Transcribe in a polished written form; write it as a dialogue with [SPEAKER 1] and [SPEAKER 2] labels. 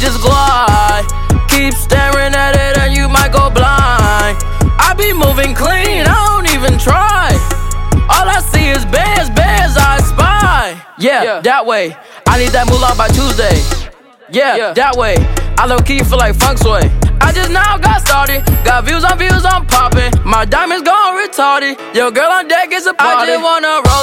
[SPEAKER 1] just glide. Keep staring at it and you might go blind. I be moving clean, I don't even try. All I see is bands, I spy. Yeah, that way. I need that moolah by Tuesday. Yeah, that way. I low-key feel like funk sway. I just now got started. Got views on views, I'm popping. My diamonds gone retarded. Your girl on deck is a party. I just wanna roll